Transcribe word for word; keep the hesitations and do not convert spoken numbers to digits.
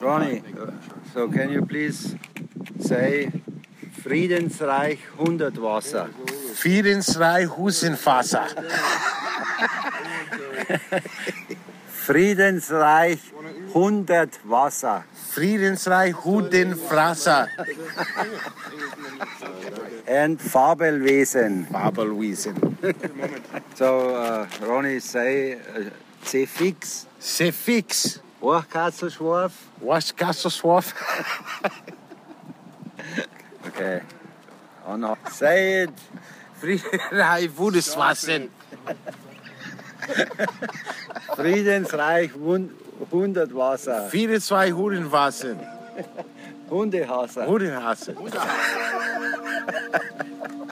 Ronny, so can you please say Friedensreich hundert Wasser? Friedensreich Husenwasser. Friedensreich hundert Wasser. Friedensreich Hudenfrasser. And Fabelwesen. Fabelwesen. So uh, Ronny, say uh, C-Fix. C-Fix. Orchkasselschwarf. Orchkasselschwarf. Okay. Oh no. Say it. Friedensreich Wudeswassen. Friedensreich hundert Wasser. Friedensreich Hudenwassen. Hundehasser. Hudenhasse.